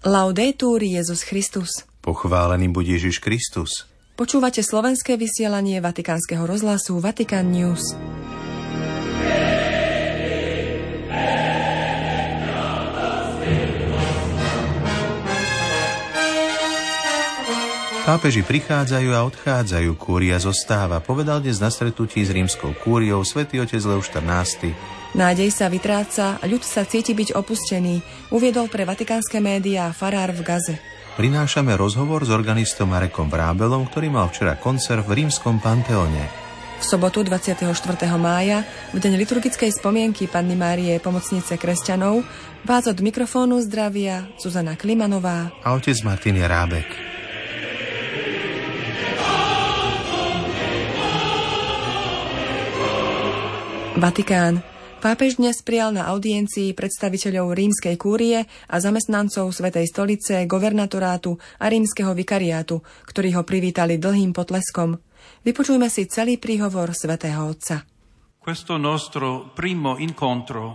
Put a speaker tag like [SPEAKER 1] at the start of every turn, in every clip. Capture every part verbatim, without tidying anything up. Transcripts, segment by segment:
[SPEAKER 1] Laudetur Jesus Christus.
[SPEAKER 2] Pochválený buď Ježiš Kristus.
[SPEAKER 1] Počúvate slovenské vysielanie Vatikánskeho rozhlasu Vatican News.
[SPEAKER 2] Pápeži prichádzajú a odchádzajú, kúria zostáva, povedal dnes na stretnutí s rímskou kúriou svätý otec Leoš štrnásty.
[SPEAKER 1] Nádej sa vytráca, ľud sa cíti byť opustený, uviedol pre vatikánske médiá farár v Gaze.
[SPEAKER 2] Prinášame rozhovor s organistom Marekom Vrábelom, ktorý mal včera koncert v rímskom Panteóne.
[SPEAKER 1] V sobotu dvadsiateho štvrtého mája, v deň liturgickej spomienky Panny Márie pomocnice kresťanov, vás od mikrofónu zdravia Zuzana Klimanová
[SPEAKER 2] a otec Martin Jerábek.
[SPEAKER 1] Vatikán. Pápež dnes prijal na audiencii predstaviteľov rímskej kúrie a zamestnancov Svätej stolice, governatorátu a rímskeho vikariátu, ktorí ho privítali dlhým potleskom. Vypočujme si celý príhovor svätého Otca.
[SPEAKER 3] Questo nostro primo incontro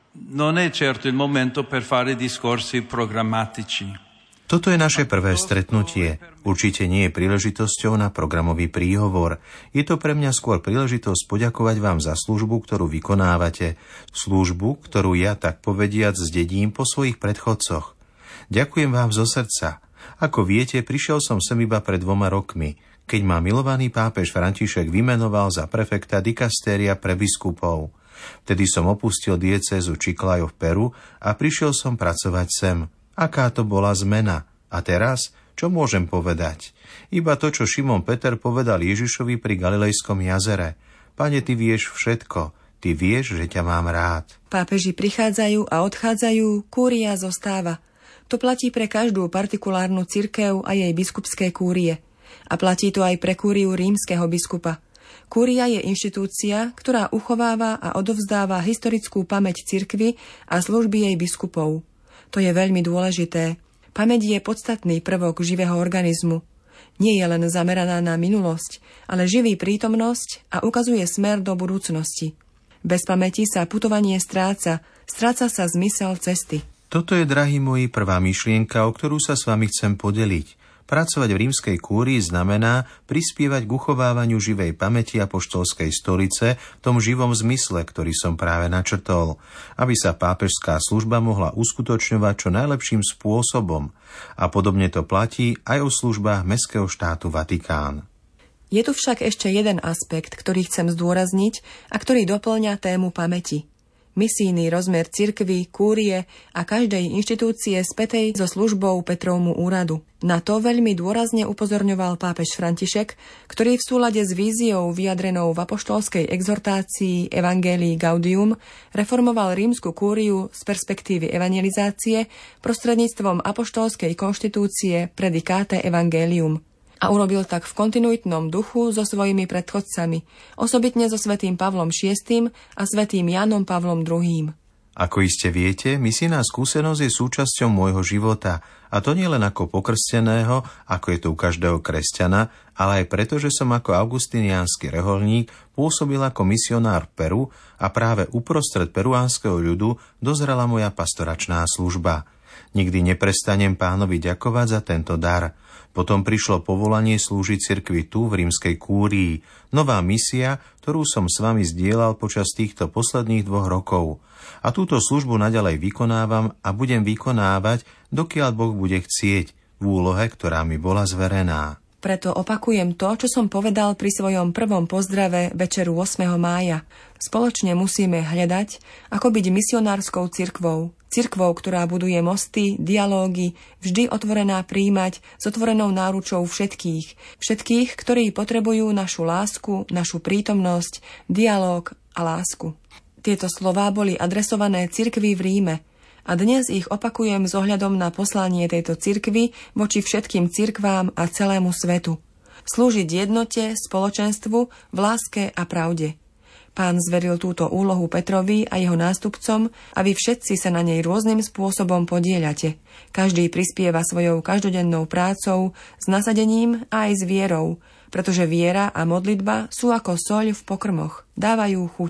[SPEAKER 3] non è certo il momento per fare discorsi programmatici.
[SPEAKER 2] Toto je naše prvé stretnutie. Určite nie je príležitosťou na programový príhovor. Je to pre mňa skôr príležitosť poďakovať vám za službu, ktorú vykonávate. Službu, ktorú ja, tak povediac, zdedím po svojich predchodcoch. Ďakujem vám zo srdca. Ako viete, prišiel som sem iba pred dvoma rokmi, keď ma milovaný pápež František vymenoval za prefekta dikastéria pre biskupov. Vtedy som opustil diecézu Chiclayo v Peru a prišiel som pracovať sem. Aká to bola zmena? A teraz, čo môžem povedať? Iba to, čo Šimon Peter povedal Ježišovi pri Galilejskom jazere. Pane, ty vieš všetko. Ty vieš, že ťa mám rád.
[SPEAKER 1] Pápeži prichádzajú a odchádzajú, kúria zostáva. To platí pre každú partikulárnu cirkev a jej biskupské kúrie. A platí to aj pre kúriu rímskeho biskupa. Kúria je inštitúcia, ktorá uchováva a odovzdáva historickú pamäť cirkvi a služby jej biskupov. To je veľmi dôležité. Pamäť je podstatný prvok živého organizmu. Nie je len zameraná na minulosť, ale živí prítomnosť a ukazuje smer do budúcnosti. Bez pamäti sa putovanie stráca, stráca sa zmysel cesty.
[SPEAKER 2] Toto je, drahí moji, prvá myšlienka, o ktorú sa s vami chcem podeliť. Pracovať v rímskej kúrii znamená prispievať k uchovávaniu živej pamäti apoštolskej stolice v tom živom zmysle, ktorý som práve načrtol, aby sa pápežská služba mohla uskutočňovať čo najlepším spôsobom. A podobne to platí aj o službách mestského štátu Vatikán.
[SPEAKER 1] Je tu však ešte jeden aspekt, ktorý chcem zdôrazniť a ktorý doplňa tému pamäti. Misijný rozmer cirkvi, kúrie a každej inštitúcie spätej so službou Petrovmu úradu. Na to veľmi dôrazne upozorňoval pápež František, ktorý v súlade s víziou vyjadrenou v apoštolskej exhortácii Evangelii Gaudium reformoval rímsku kúriu z perspektívy evangelizácie prostredníctvom apoštolskej konštitúcie Predicate Evangelium. A urobil tak v kontinuitnom duchu so svojimi predchodcami, osobitne so svätým Pavlom šiestym a svätým Jánom Pavlom druhým.
[SPEAKER 2] Ako iste viete, misijná skúsenosť je súčasťou môjho života, a to nie len ako pokrsteného, ako je to u každého kresťana, ale aj preto, že som ako augustiniánsky reholník pôsobil ako misionár v Peru a práve uprostred peruánskeho ľudu dozrela moja pastoračná služba. Nikdy neprestanem Pánovi ďakovať za tento dar. Potom prišlo povolanie slúžiť cirkvi tu v rímskej kúrii. Nová misia, ktorú som s vami zdieľal počas týchto posledných dvoch rokov. A túto službu naďalej vykonávam a budem vykonávať, dokiaľ Boh bude chcieť, v úlohe, ktorá mi bola zverená.
[SPEAKER 1] Preto opakujem to, čo som povedal pri svojom prvom pozdrave večeru ôsmeho mája. Spoločne musíme hľadať, ako byť misionárskou cirkvou. Cirkvou, ktorá buduje mosty, dialógy, vždy otvorená prijímať s otvorenou náručou všetkých. Všetkých, ktorí potrebujú našu lásku, našu prítomnosť, dialóg a lásku. Tieto slová boli adresované cirkvi v Ríme. A dnes ich opakujem s ohľadom na poslanie tejto cirkvi voči všetkým cirkvám a celému svetu. Slúžiť jednote, spoločenstvu, v láske a pravde. Pán zveril túto úlohu Petrovi a jeho nástupcom a vy všetci sa na nej rôznym spôsobom podieľate. Každý prispieva svojou každodennou prácou, s nasadením a aj s vierou, pretože viera a modlitba sú ako soľ v pokrmoch, dávajú chuť.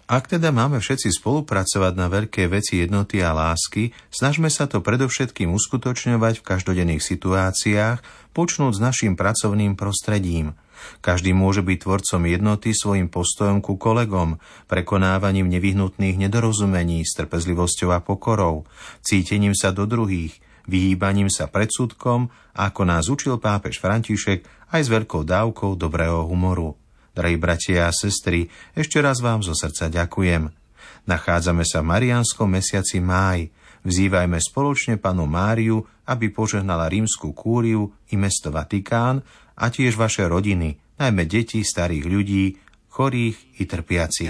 [SPEAKER 2] Ak teda máme všetci spolupracovať na veľké veci jednoty a lásky, snažme sa to predovšetkým uskutočňovať v každodenných situáciách, počnúť s našim pracovným prostredím. Každý môže byť tvorcom jednoty svojim postojom ku kolegom, prekonávaním nevyhnutných nedorozumení s trpezlivosťou a pokorou, cítením sa do druhých, vyhýbaním sa predsudkom, ako nás učil pápež František, aj s veľkou dávkou dobrého humoru. Drahí bratia a sestry, ešte raz vám zo srdca ďakujem. Nachádzame sa v mariánskom mesiaci máj. Vzývajme spoločne Pannu Máriu, aby požehnala rímsku kúriu i mesto Vatikán a tiež vaše rodiny, najmä deti, starých ľudí, chorých i trpiacich.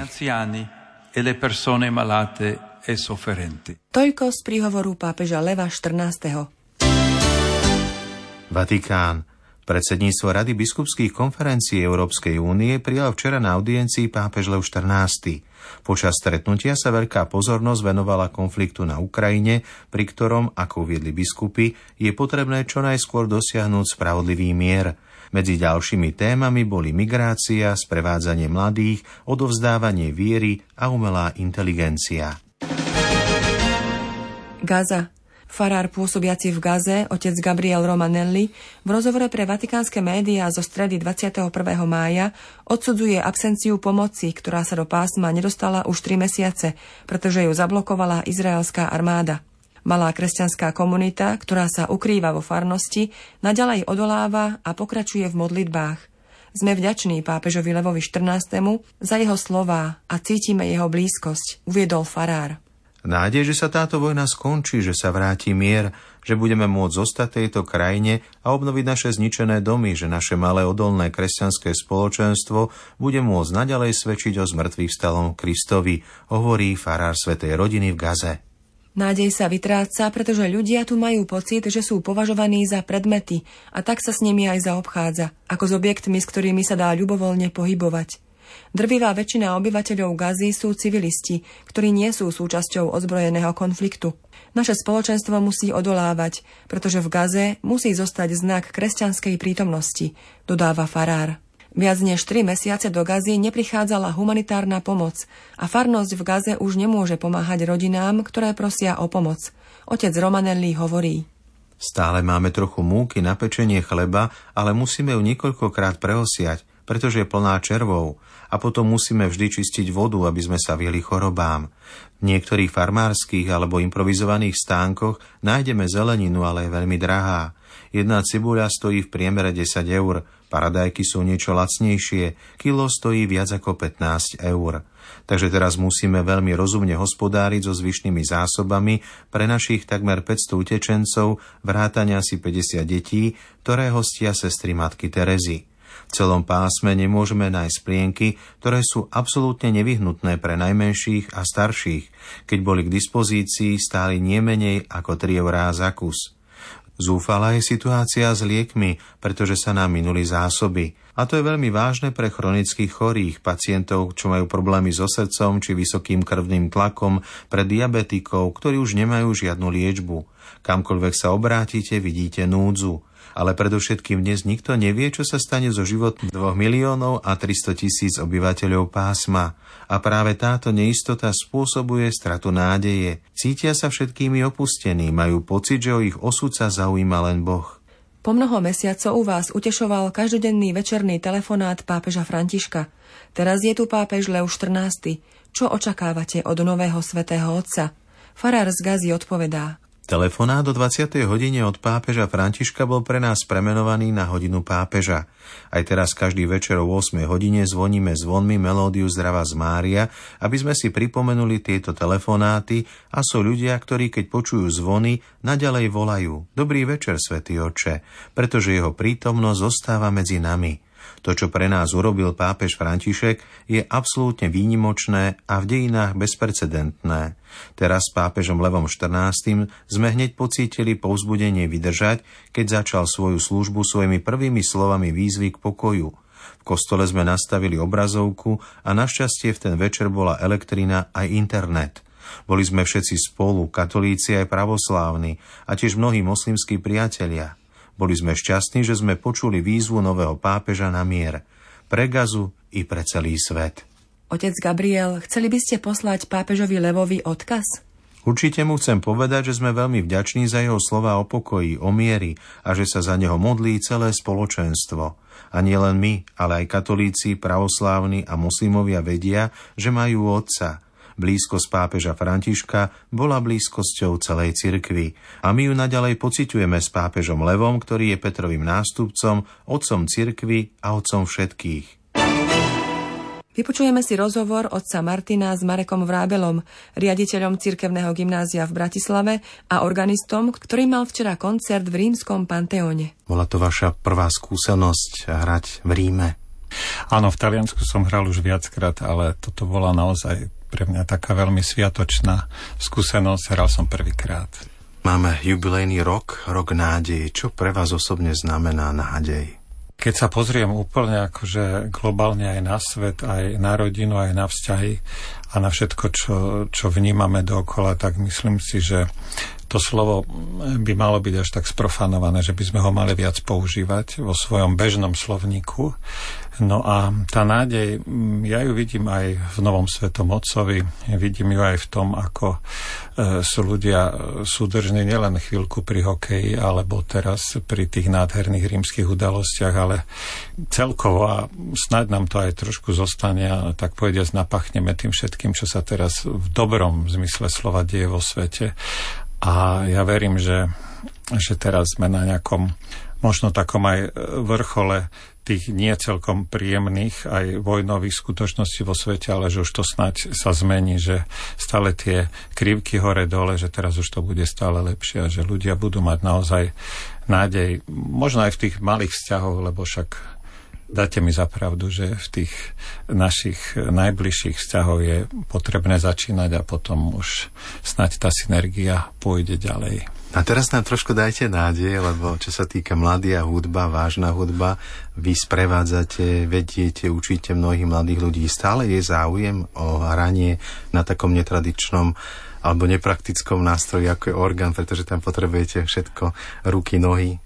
[SPEAKER 1] Toľko z príhovoru pápeža Leva štrnásteho.
[SPEAKER 2] Vatikán. Predsedníctvo Rady biskupských konferencií Európskej únie prijal včera na audiencii pápež Lev štrnásty. Počas stretnutia sa veľká pozornosť venovala konfliktu na Ukrajine, pri ktorom, ako uviedli biskupy, je potrebné čo najskôr dosiahnuť spravodlivý mier. Medzi ďalšími témami boli migrácia, sprevádzanie mladých, odovzdávanie viery a umelá inteligencia.
[SPEAKER 1] Gaza. Farár pôsobiaci v Gaze, otec Gabriel Romanelli, v rozhovore pre vatikánske médiá zo stredy dvadsiateho prvého mája odsudzuje absenciu pomoci, ktorá sa do pásma nedostala už tri mesiace, pretože ju zablokovala izraelská armáda. Malá kresťanská komunita, ktorá sa ukrýva vo farnosti, naďalej odoláva a pokračuje v modlitbách. Sme vďační pápežovi Levovi štrnástemu za jeho slová a cítime jeho blízkosť, uviedol farár.
[SPEAKER 2] Nádej, že sa táto vojna skončí, že sa vráti mier, že budeme môcť zostať v tejto krajine a obnoviť naše zničené domy, že naše malé odolné kresťanské spoločenstvo bude môcť naďalej svedčiť o zmrtvých vstalom Kristovi, hovorí farár svätej rodiny v Gaze.
[SPEAKER 1] Nádej sa vytráca, pretože ľudia tu majú pocit, že sú považovaní za predmety a tak sa s nimi aj zaobchádza, ako s objektmi, s ktorými sa dá ľubovoľne pohybovať. Drvivá väčšina obyvateľov Gazy sú civilisti, ktorí nie sú súčasťou ozbrojeného konfliktu. Naše spoločenstvo musí odolávať, pretože v Gaze musí zostať znak kresťanskej prítomnosti, dodáva farár. Viac než tri mesiace do Gazy neprichádzala humanitárna pomoc a farnosť v Gaze už nemôže pomáhať rodinám, ktoré prosia o pomoc. Otec Romanelli hovorí:
[SPEAKER 2] Stále máme trochu múky na pečenie chleba, ale musíme ju niekoľkokrát prehosiať, pretože je plná červov, a potom musíme vždy čistiť vodu, aby sme sa vyhli chorobám. V niektorých farmárskych alebo improvizovaných stánkoch nájdeme zeleninu, ale je veľmi drahá. Jedna cibuľa stojí v priemere desať eur, paradajky sú niečo lacnejšie, kilo stojí viac ako pätnásť eur. Takže teraz musíme veľmi rozumne hospodáriť so zvyšnými zásobami pre našich takmer päťsto utečencov, vrátane asi päťdesiat detí, ktoré hostia sestry matky Terezy. V celom pásme nemôžeme nájsť plienky, ktoré sú absolútne nevyhnutné pre najmenších a starších, keď boli k dispozícii stáli nie menej ako tri eurá za kus. Zúfalá je situácia s liekmi, pretože sa nám minuli zásoby. A to je veľmi vážne pre chronických chorých, pacientov, čo majú problémy so srdcom či vysokým krvným tlakom, pre diabetikov, ktorí už nemajú žiadnu liečbu. Kamkoľvek sa obrátite, vidíte núdzu. Ale predovšetkým dnes nikto nevie, čo sa stane so životom dvoch miliónov a tristo tisíc obyvateľov pásma. A práve táto neistota spôsobuje stratu nádeje. Cítia sa všetkými opustení, majú pocit, že o ich osud sa zaujíma len Boh.
[SPEAKER 1] Po mnoho mesiacov vás utešoval každodenný večerný telefonát pápeža Františka. Teraz je tu pápež Lev štrnásty. Čo očakávate od nového svätého otca? Farár z Gazy odpovedá:
[SPEAKER 2] Telefonát do dvadsiatej hodine od pápeža Františka bol pre nás premenovaný na hodinu pápeža. Aj teraz každý večer o ôsmej hodine zvoníme zvonmi melódiu Zdravá z Mária, aby sme si pripomenuli tieto telefonáty, a sú ľudia, ktorí keď počujú zvony, naďalej volajú: Dobrý večer, svätý Otče, pretože jeho prítomnosť zostáva medzi nami. To, čo pre nás urobil pápež František, je absolútne výnimočné a v dejinách bezprecedentné. Teraz s pápežom Levom štrnástym sme hneď pocítili povzbudenie vydržať, keď začal svoju službu svojimi prvými slovami výzvy k pokoju. V kostole sme nastavili obrazovku a našťastie v ten večer bola elektrina aj internet. Boli sme všetci spolu, katolíci aj pravoslávni, a tiež mnohí moslimskí priatelia. Boli sme šťastní, že sme počuli výzvu nového pápeža na mier pre Gazu i pre celý svet.
[SPEAKER 1] Otec Gabriel, chceli by ste poslať pápežovi Levovi odkaz?
[SPEAKER 2] Určite mu chcem povedať, že sme veľmi vďační za jeho slova o pokoji, o miery a že sa za neho modlí celé spoločenstvo. A nie len my, ale aj katolíci, pravoslávni a muslimovia vedia, že majú otca. Blízkosť pápeža Františka bola blízkosťou celej cirkvi a my ju naďalej pociťujeme s pápežom Levom, ktorý je Petrovým nástupcom, otcom cirkvi a otcom všetkých.
[SPEAKER 1] Vypočujeme si rozhovor otca Martina s Marekom Vrábelom, riaditeľom cirkevného gymnázia v Bratislave a organistom, ktorý mal včera koncert v rímskom Panteóne.
[SPEAKER 2] Bola to vaša prvá skúsenosť hrať v Ríme?
[SPEAKER 4] Áno, v Taliansku som hral už viackrát, ale toto bola naozaj pre mňa taká veľmi sviatočná skúsenosť. Hral som prvýkrát.
[SPEAKER 2] Máme jubilejný rok, rok nádeje. Čo pre vás osobne znamená nádej?
[SPEAKER 4] Keď sa pozriem úplne akože globálne aj na svet, aj na rodinu, aj na vzťahy a na všetko, čo, čo vnímame dookola, tak myslím si, že to slovo by malo byť až tak sprofanované, že by sme ho mali viac používať vo svojom bežnom slovníku. No a tá nádej, ja ju vidím aj v Novom Svetom Otcovi, vidím ju aj v tom, ako sú ľudia súdržní nielen chvíľku pri hokeji, alebo teraz pri tých nádherných rímskych udalostiach, ale celkovo, a snáď nám to aj trošku zostane, a tak povediac napachneme tým všetkým, čo sa teraz v dobrom zmysle slova deje vo svete. A ja verím, že, že teraz sme na nejakom možno takom aj vrchole tých nie celkom príjemných aj vojnových skutočností vo svete, ale že už to snáď sa zmení, že stále tie krivky hore-dole, že teraz už to bude stále lepšie a že ľudia budú mať naozaj nádej, možno aj v tých malých vzťahoch, lebo však dáte mi za pravdu, že v tých našich najbližších vzťahoch je potrebné začínať a potom už snáď tá synergia pôjde ďalej.
[SPEAKER 2] A teraz nám trošku dajte nádej, lebo čo sa týka mladia hudba, vážna hudba, vy sprevádzate, vediete, učíte mnohých mladých ľudí. Stále je záujem o hranie na takom netradičnom alebo nepraktickom nástroji, ako je orgán, pretože tam potrebujete všetko, ruky, nohy.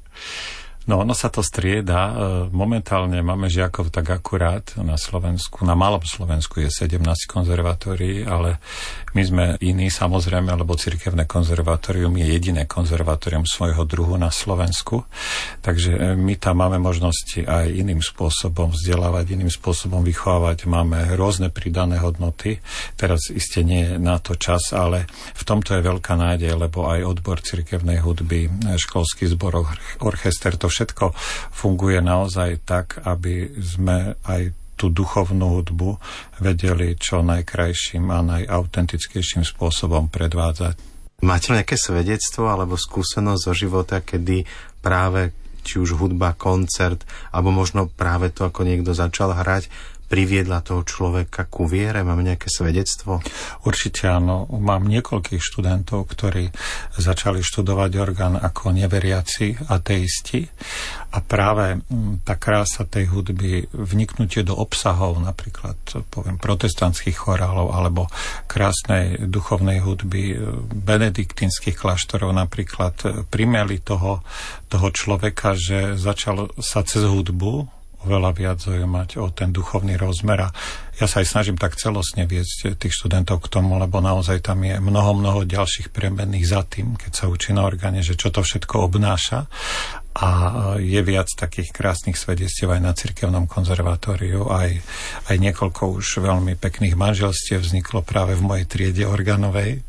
[SPEAKER 4] No, ono sa to strieda. Momentálne máme žiakov tak akurát na Slovensku. Na malom Slovensku je sedemnásť konzervatórií, ale my sme iní samozrejme, lebo cirkevné konzervatórium je jediné konzervatórium svojho druhu na Slovensku. Takže my tam máme možnosti aj iným spôsobom vzdelávať, iným spôsobom vychovávať. Máme rôzne pridané hodnoty. Teraz iste nie je na to čas, ale v tomto je veľká nádej, lebo aj odbor cirkevnej hudby, školský zbor, orchester, to všetko funguje naozaj tak, aby sme aj tú duchovnú hudbu vedeli čo najkrajším a najautentickejším spôsobom predvádzať.
[SPEAKER 2] Máte nejaké svedectvo alebo skúsenosť zo života, kedy práve či už hudba, koncert, alebo možno práve to, ako niekto začal hrať, priviedla toho človeka ku viere? Máme nejaké svedectvo?
[SPEAKER 4] Určite áno. Mám niekoľkých študentov, ktorí začali študovať orgán ako neveriaci, ateisti. A práve tá krása tej hudby, vniknutie do obsahov, napríklad, poviem, protestantských chorálov, alebo krásnej duchovnej hudby benediktínskych kláštorov napríklad, primeli toho, toho človeka, že začal sa cez hudbu oveľa viac zaujímať o ten duchovný rozmer. A ja sa aj snažím tak celostne viesť tých študentov k tomu, lebo naozaj tam je mnoho, mnoho ďalších premenných za tým, keď sa učí na orgáne, že čo to všetko obnáša. A je viac takých krásnych svedectiev aj na cirkevnom konzervatóriu. Aj, aj niekoľko už veľmi pekných manželstiev vzniklo práve v mojej triede organovej.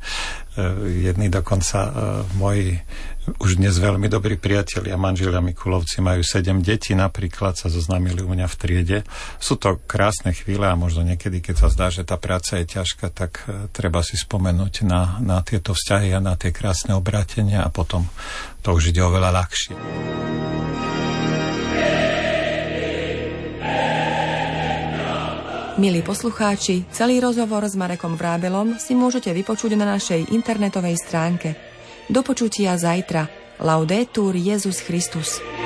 [SPEAKER 4] Jedni dokonca moji už dnes veľmi dobrí priatelia, manželia Mikulovci, majú sedem detí napríklad, sa zoznámili u mňa v triede. Sú to krásne chvíle a možno niekedy, keď sa zdá, že tá práca je ťažká, tak treba si spomenúť na, na tieto vzťahy a na tie krásne obrátenia a potom to už ide oveľa ľahšie.
[SPEAKER 1] Milí poslucháči, celý rozhovor s Marekom Vrábelom si môžete vypočuť na našej internetovej stránke. Do počutia zajtra. Laudetur Jesus Christus.